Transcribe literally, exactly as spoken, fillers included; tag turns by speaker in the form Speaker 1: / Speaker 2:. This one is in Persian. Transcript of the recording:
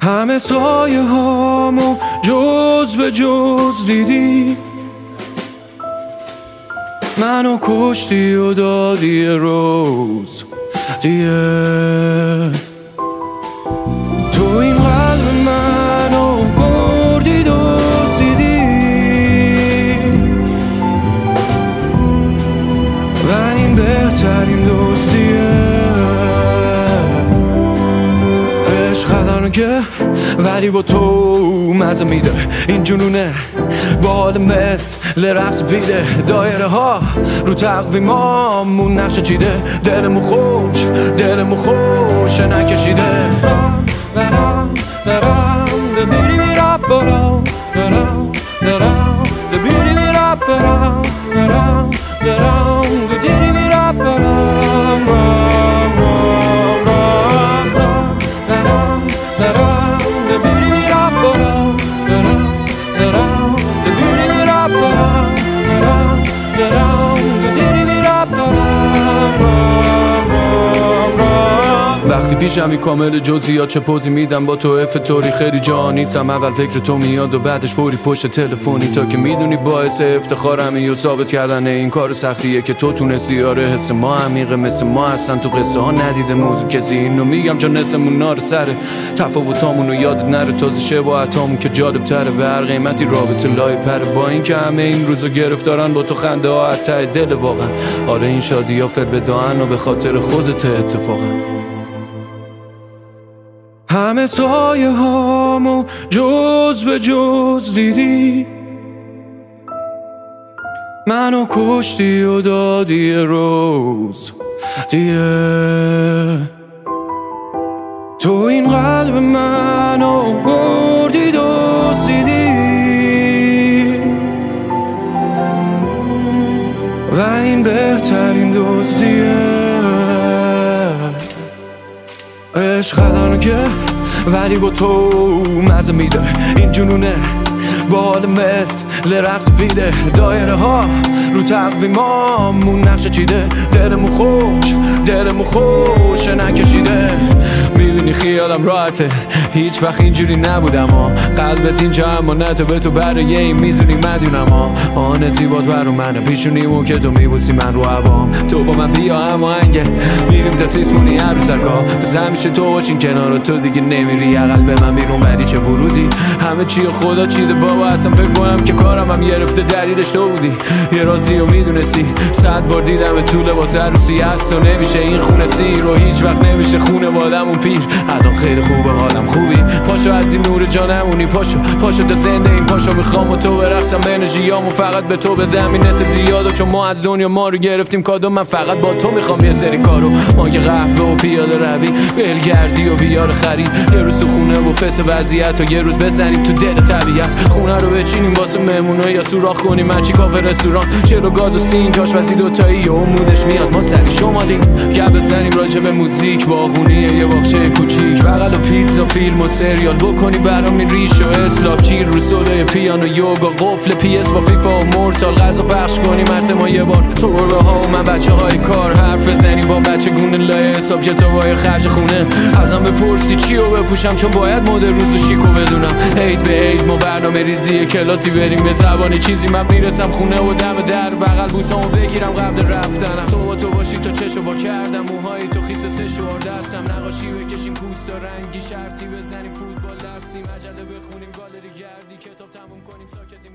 Speaker 1: همه سایه هامو جز به جز دیدی، منو کشتی و دادی روز دیگه. تو این قلب منو بردی دزدیدی و این بهترین دزدیه. عشق خطرناکه ولی با تو مزه میده، این جنونه با حال مثل رقص بیده. دایره ها رو تقویمامون نقشه چیده، دلمو خوش دلمو خوش نکشیده. برام برام دبیری میرا برام برام برام دبیری میرا برام برام برام دبیری میرا برام برام برام برام برام دبیری میرا برام برام برام دبیری میرا برام برام برام دبیری میرا برام. وقتی پیشمی کامل جزئیات چه پوزی میدم با تو افطوری، خیلی جا نیستم اول فکر تو میاد و بعدش فوری پشت تلفنی، تا که میدونی باعث افتخارمی و ثابت کردن این کار سختیه که تو تونستی. آره حس ما عمیقه مثل ما هستن تو قصه ها ندیده موضوع کسی، اینو میگم چون نسمون نار سره تفاوتامونو یادت نره، تازه شباهتامون که جالب تره به هر قیمتی رابطه لای پره. با این که همه این روزا گرفتارن با تو خنده ها از ته دل واقعا. آره این شادی ها فل بداهن و به خاطر خودت اتفاقا. همه سایه هامو جز به جز دیدی، منو کشتی و دادی روز دیگه. تو این قلب منو بردی دزدیدی و این بهترین دزدیه. عشق خطرناکه ولی با تو مزه میده، این جنونه با حال مثل رقص بیده. دایره ها رو تقویمامون نقشه چیده، دلمو خوش دلمو خوش نکشیده. میدونی خیالم راحته هیچ وقت اینجوری نبودم ها، قلبت اینجا اما نه تو به تو برای این میزونی مدونم ها. آن زیبات برو منه پیشونیمون که تو میبوسی من رو عوام. تو با من بیا اما انگه میریم تا سیسمونی هر رو سرکا، بس همیشه تو باشین کنار تو دیگه نمیری اقل به من بیرون ولی چه ورودی. همه چی خدا چیده بابا، اصلا فکر کنم که کارم هم گرفته دلیلش تو بودی. یه رازی رو میدونستی صد بار دیدم تو لباس عروسی هست و نمیشه این خونه سیر و هیچ وقت نمیشه خونه وادمون پیر. الان خیلی خوبه حالم خوبی، پاشو از این نور جانمونی، پاشو پاشو تا زنده این پاشو میخوام با تو برقصم انرژیامو فقط به تو بدم. این نسل زیاده چون ما از دنیا ما رو گرفتیم کادو، من فقط با تو میخوام یه سری کارو. ما که قهوه و پیاده روی ولگردی و ویار خرید، یه روز تو خونه و فس وضعیت و یه روز بزنیم تو دل طبیعت. خونه رو بچینیم واسه مهمونا یا سوراخ کنیم مچی کافه رستوران، چلو گاز و سین آشپزی دوتایی و مودش میاد ما سر شمالی. گپ بزنیم راجع به موزیک باغونیه یه باغچه کوچیک، بغل و پیتزا فیلم و سریال بکنی برام این ریش و اسلاک چیر رو سولای پیانو یوگا قفل پی اس با فیفا و مورتال غذا پخش کنیم هر ما یه بار. تو گربه ها و من بچه های کار حرف بزنیم با بچه گونه لای حساب کتابای خرج خونه. ازم بپرسی چی رو بپوشم چون باید مد روز و شیکو بدونم. عید به عید ما برنامه ریزی کلاسی بریم به زبان چیزی، من میرسم خونه و دم در بغل بوسامو بگیرم قبل رفتنم. تو با تو باشی تو چشو با کردم موهای تو خیس سه شوار دستم، نقاشی بکشیم پوست و رنگی شرطی بزنیم فوتبال دستیم، مجله بخونیم گالری گردی کتاب تموم کنیم ساکتیم.